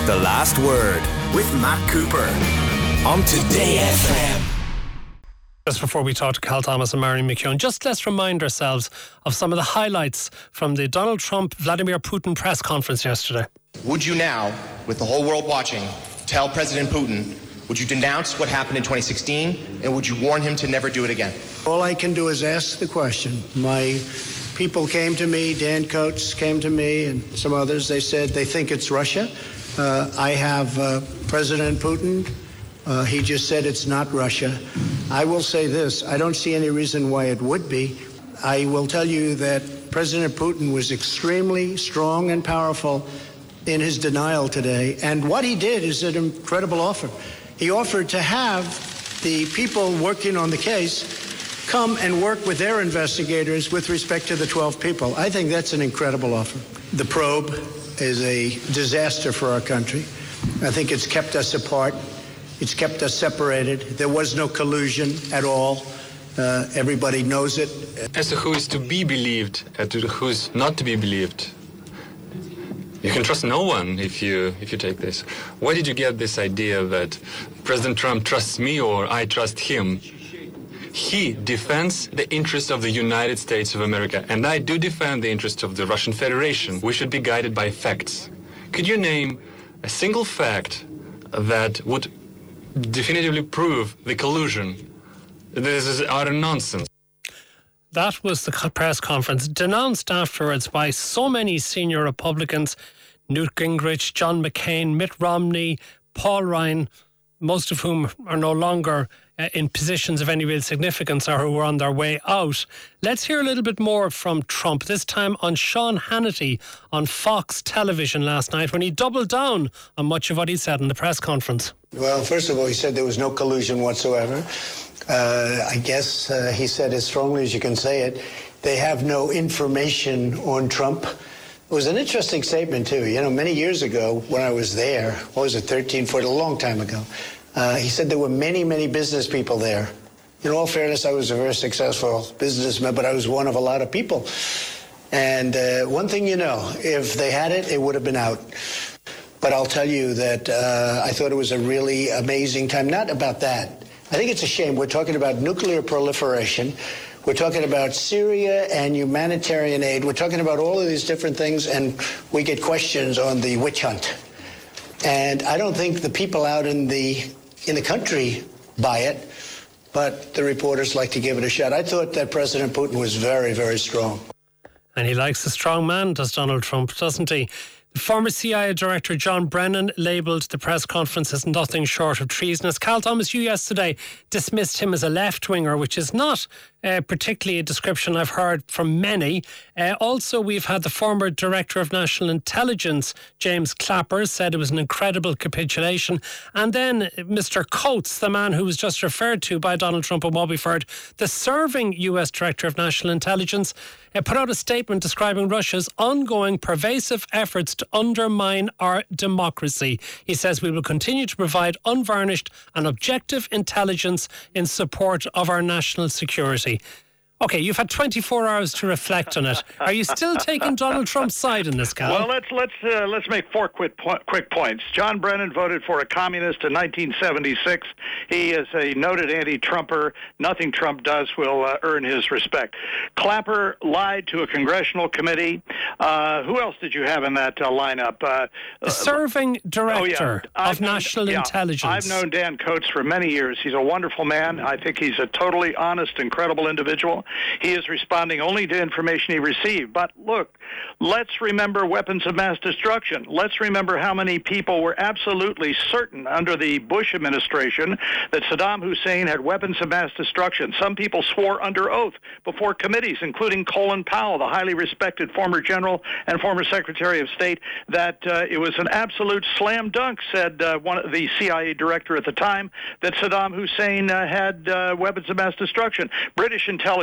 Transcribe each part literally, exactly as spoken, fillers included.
The Last Word with Matt Cooper on Today F M. Just before we talk to Cal Thomas and Marion McKeown, just let's remind ourselves of some of the highlights from the Donald Trump Vladimir Putin press conference yesterday. Would you now, with the whole world watching, tell President Putin, would you denounce what happened in twenty sixteen, and would you warn him to never do it again? All I can do is ask the question. My people came to me, Dan Coates came to me, and some others. They said they think it's Russia. Uh, I have uh, President Putin. Uh, he just said it's not Russia. I will say this. I don't see any reason why it would be. I will tell you that President Putin was extremely strong and powerful in his denial today. And what he did is an incredible offer. He offered to have the people working on the case come and work with their investigators with respect to the twelve people. I think that's an incredible offer. The probe is a disaster for our country. I think it's kept us apart. It's kept us separated. There was no collusion at all. Uh, everybody knows it. As to who is to be believed and to who is not to be believed, you can trust no one if you if you take this. Where did you get this idea that President Trump trusts me or I trust him? He defends the interests of the United States of America, and I do defend the interests of the Russian Federation. We should be guided by facts. Could you name a single fact that would definitively prove the collusion? This is utter nonsense. That was the press conference denounced afterwards by so many senior Republicans: Newt Gingrich, John McCain, Mitt Romney, Paul Ryan, most of whom are no longer uh, in positions of any real significance or who are on their way out. Let's hear a little bit more from Trump, this time on Sean Hannity on Fox Television last night, when he doubled down on much of what he said in the press conference. Well, first of all, he said there was no collusion whatsoever. Uh, I guess uh, he said as strongly as you can say it, they have no information on Trump. It was an interesting statement, too. You know, many years ago when I was there, what was it, thirteen, fourteen, a long time ago, uh, he said there were many, many business people there. In all fairness, I was a very successful businessman, but I was one of a lot of people. And uh, one thing you know, if they had it, it would have been out. But I'll tell you that uh, I thought it was a really amazing time. Not about that. I think it's a shame. We're talking about nuclear proliferation. We're talking about Syria and humanitarian aid. We're talking about all of these different things, and we get questions on the witch hunt. And I don't think the people out in the in the country buy it, but the reporters like to give it a shot. I thought that President Putin was very, very strong. And he likes a strong man, does Donald Trump, doesn't he? The former C I A Director John Brennan labelled the press conference as nothing short of treasonous. Cal Thomas, you yesterday dismissed him as a left-winger, which is not uh, particularly a description I've heard from many. Uh, also, we've had the former Director of National Intelligence, James Clapper, said it was an incredible capitulation. And then Mister Coates, the man who was just referred to by Donald Trump and Wabyford, the serving U S Director of National Intelligence, uh, put out a statement describing Russia's ongoing pervasive efforts to undermine our democracy. He says we will continue to provide unvarnished and objective intelligence in support of our national security. Okay, you've had twenty-four hours to reflect on it. Are you still taking Donald Trump's side in this, Cal? Well, let's let's uh, let's make four quick po- quick points. John Brennan voted for a communist in nineteen seventy-six. He is a noted anti-Trumper. Nothing Trump does will uh, earn his respect. Clapper lied to a congressional committee. Uh, who else did you have in that uh, lineup? Uh, the serving director oh, yeah. of known, National yeah, Intelligence. I've known Dan Coates for many years. He's a wonderful man. I think he's a totally honest and credible individual. He is responding only to information he received. But look, let's remember weapons of mass destruction. Let's remember how many people were absolutely certain under the Bush administration that Saddam Hussein had weapons of mass destruction. Some people swore under oath before committees, including Colin Powell, the highly respected former general and former Secretary of State, that uh, it was an absolute slam dunk, said uh, one of the C I A director at the time, that Saddam Hussein uh, had uh, weapons of mass destruction. British intelligence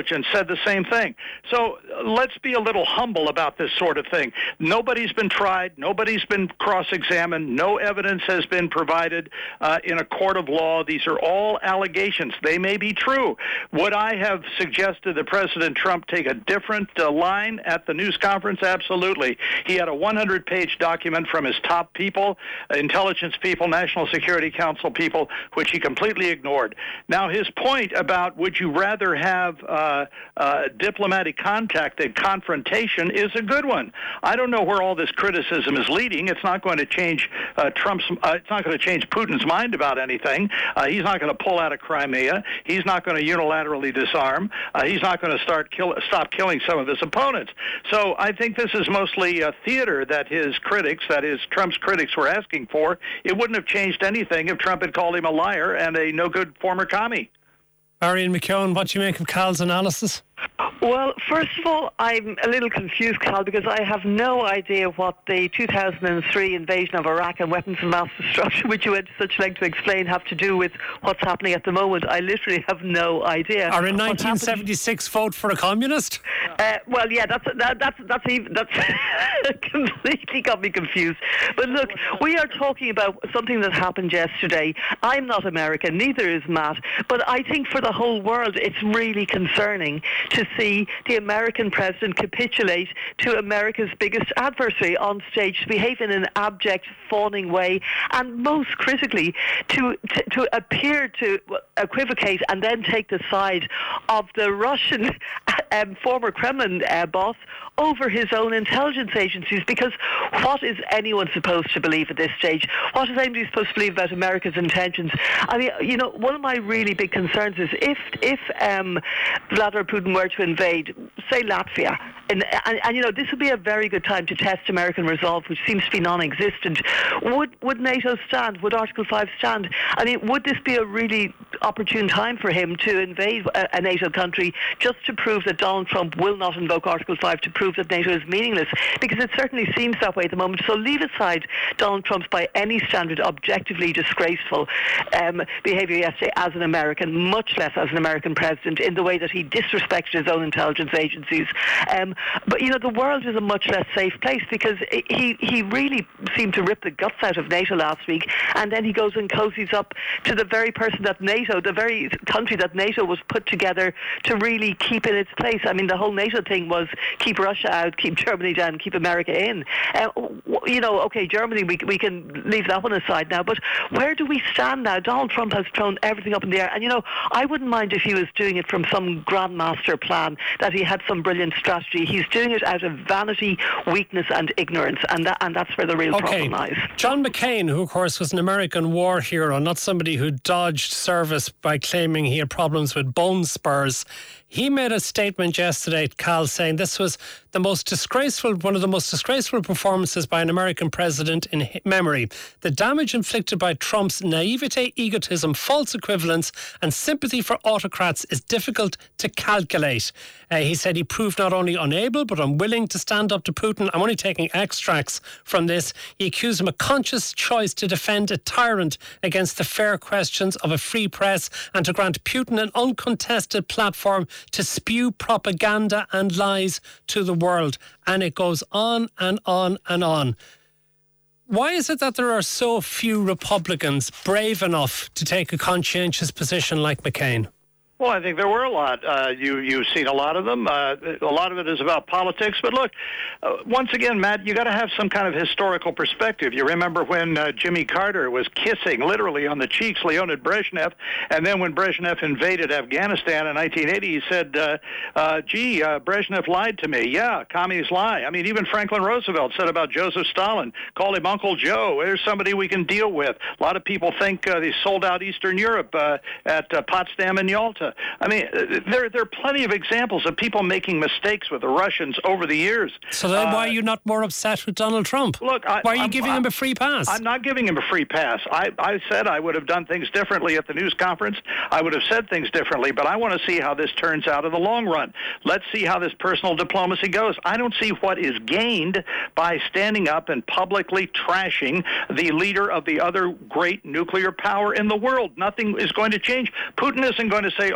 intelligence said the same thing. So uh, let's be a little humble about this sort of thing. Nobody's been tried. Nobody's been cross-examined. No evidence has been provided uh, in a court of law. These are all allegations. They may be true. Would I have suggested that President Trump take a different uh, line at the news conference? Absolutely. He had a one hundred page document from his top people, intelligence people, National Security Council people, which he completely ignored. Now, his point about would you rather have uh, uh, diplomatic contact than confrontation is a good one. I don't know where all this criticism is leading. It's not going to change uh, Trump's. Uh, it's not going to change Putin's mind about anything. Uh, he's not going to pull out of Crimea. He's not going to unilaterally disarm. Uh, he's not going to start kill, stop killing some of his opponents. So I think this is mostly a theater that his critics, that is Trump's critics, were asking for. It wouldn't have changed anything if Trump had called him a liar and a no-good former commie. Marion McKeown, what do you make of Cal's analysis? Well, first of all, I'm a little confused, Cal, because I have no idea what the two thousand three invasion of Iraq and weapons of mass destruction, which you went to such length to explain, have to do with what's happening at the moment. I literally have no idea. Or in nineteen seventy-six, vote for a communist? Uh, well, yeah, that's that, that's that's even that's completely got me confused. But look, we are talking about something that happened yesterday. I'm not American, neither is Matt, but I think for the whole world, it's really concerning to see the American president capitulate to America's biggest adversary on stage, to behave in an abject, fawning way, and most critically, to, to, to appear to equivocate and then take the side of the Russian um, former Kremlin uh, boss over his own intelligence agencies. Because what is anyone supposed to believe at this stage? What is anybody supposed to believe about America's intentions? I mean, you know, one of my really big concerns is if if um, Vladimir Putin were to invade, say, Latvia, and, and, and you know, this would be a very good time to test American resolve, which seems to be non-existent. Would would NATO stand? Would Article five stand? I mean, would this be a really opportune time for him to invade a, a NATO country just to prove that Donald Trump will not invoke Article five, to prove that NATO is meaningless? Because it certainly seems that way at the moment. So leave aside Donald Trump's, by any standard, objectively disgraceful um, behaviour yesterday as an American, much less as an American president, in the way that he disrespected his own intelligence agencies. Um, but, you know, the world is a much less safe place, because he, he really seemed to rip the guts out of NATO last week, and then he goes and cozies up to the very person that NATO, the very country that NATO was put together to really keep in its place. I mean, the whole NATO thing was keep Russia out, keep Germany down, keep America in. Uh, you know, okay, Germany, we, we can leave that one aside now, but where do we stand now? Donald Trump has thrown everything up in the air, and, you know, I wouldn't mind if he was doing it from some grandmaster plan, that he had some brilliant strategy. He's doing it out of vanity, weakness and ignorance, and that, and that's where the real okay. problem lies. John McCain, who of course was an American war hero, not somebody who dodged service by claiming he had problems with bone spurs, he made a statement yesterday, Cal, saying this was the most disgraceful, one of the most disgraceful performances by an American president in memory. The damage inflicted by Trump's naivete, egotism, false equivalence and sympathy for autocrats is difficult to calculate. Uh, he said he proved not only unable but unwilling to stand up to Putin. I'm only taking extracts from this. He accused him of a conscious choice to defend a tyrant against the fair questions of a free press and to grant Putin an uncontested platform to spew propaganda and lies to the world. And it goes on and on and on. Why is it that there are so few Republicans brave enough to take a conscientious position like McCain? Well, I think there were a lot. Uh, you, you've seen a lot of them. Uh, a lot of it is about politics. But look, uh, once again, Matt, you got to have some kind of historical perspective. You remember when uh, Jimmy Carter was kissing, literally, on the cheeks Leonid Brezhnev, and then when Brezhnev invaded Afghanistan in nineteen eighty, he said, uh, uh, gee, uh, Brezhnev lied to me. Yeah, commies lie. I mean, even Franklin Roosevelt said about Joseph Stalin, called him Uncle Joe. There's somebody we can deal with. A lot of people think uh, they sold out Eastern Europe uh, at uh, Potsdam and Yalta. I mean, there, there are plenty of examples of people making mistakes with the Russians over the years. So then uh, why are you not more upset with Donald Trump? Look, I, why are you I'm, giving I'm, him a free pass? I'm not giving him a free pass. I, I said I would have done things differently at the news conference. I would have said things differently, but I want to see how this turns out in the long run. Let's see how this personal diplomacy goes. I don't see what is gained by standing up and publicly trashing the leader of the other great nuclear power in the world. Nothing is going to change. Putin isn't going to say,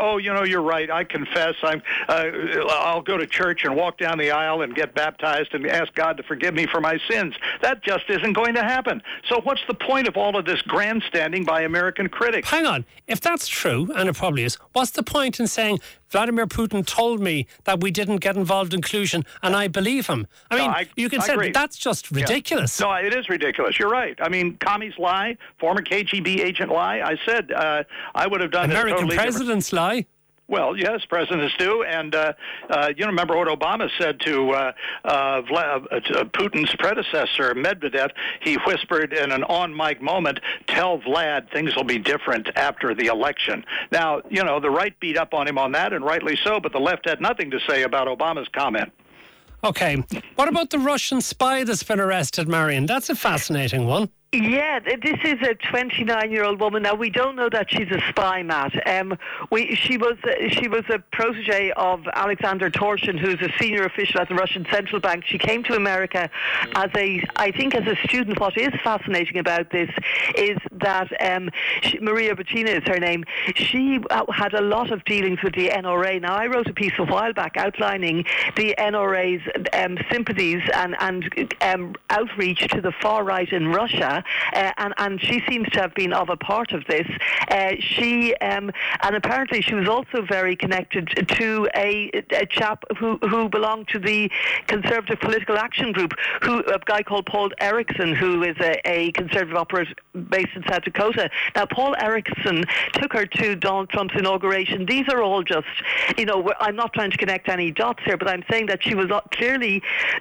oh, you know, you're right. I confess. I'm. Uh, I'll go to church and walk down the aisle and get baptized and ask God to forgive me for my sins. That just isn't going to happen. So what's the point of all of this grandstanding by American critics? Hang on. If that's true, and it probably is, what's the point in saying Vladimir Putin told me that we didn't get involved in collusion, and I believe him? I mean, no, I, you can I say agree. that's just ridiculous. Yeah. No, it is ridiculous. You're right. I mean, commies lie, former K G B agent lie. I said uh, I would have done American it totally presidents different. lie. Well, yes, presidents do, and uh, uh, you remember what Obama said to, uh, uh, Vla- uh, to Putin's predecessor, Medvedev. He whispered in an on-mic moment, "Tell Vlad things will be different after the election." Now, you know, the right beat up on him on that, and rightly so, but the left had nothing to say about Obama's comment. Okay, what about the Russian spy that's been arrested, Marion? That's a fascinating one. Yeah, this is a twenty-nine-year-old woman. Now, we don't know that she's a spy, Matt. Um, we, she was she was a protege of Alexander Torshin, who's a senior official at the Russian Central Bank. She came to America as a, I think, as a student. What is fascinating about this is that um, she, Maria Butina is her name. She uh, had a lot of dealings with the N R A. Now, I wrote a piece a while back outlining the N R A's um, sympathies and, and um, outreach to the far right in Russia. Uh, and, and she seems to have been of a part of this. Uh, she um, and apparently she was also very connected to a, a chap who, who belonged to the Conservative Political Action Group, who a guy called Paul Erickson, who is a, a Conservative operative based in South Dakota. Now, Paul Erickson took her to Donald Trump's inauguration. These are all just, you know, I'm not trying to connect any dots here, but I'm saying that she was clearly,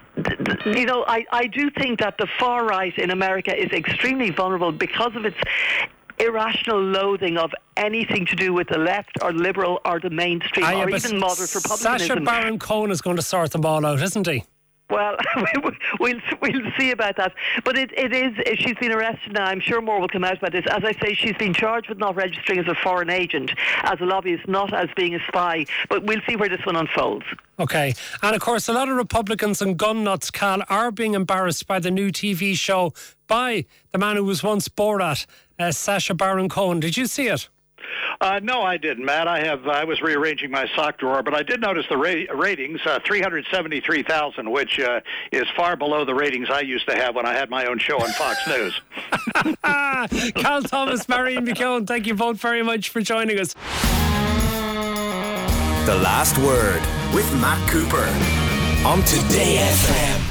you know, I, I do think that the far right in America is extremely vulnerable because of its irrational loathing of anything to do with the left or liberal or the mainstream, Ah, yeah, or but even moderate republicanism. Sacha Baron Cohen is going to sort them all out, isn't he? Well, we'll we'll see about that. But it, it is, she's been arrested now. I'm sure more will come out about this. As I say, she's been charged with not registering as a foreign agent, as a lobbyist, not as being a spy. But we'll see where this one unfolds. Okay. And of course, a lot of Republicans and gun nuts, Cal, are being embarrassed by the new T V show by the man who was once Borat, uh, Sacha Baron Cohen. Did you see it? Uh, no, I didn't, Matt. I have. I was rearranging my sock drawer, but I did notice the ra- ratings, uh, three hundred seventy-three thousand, which uh, is far below the ratings I used to have when I had my own show on Fox News. Cal Thomas, Marion McKeown, thank you both very much for joining us. The Last Word with Matt Cooper on Today F M.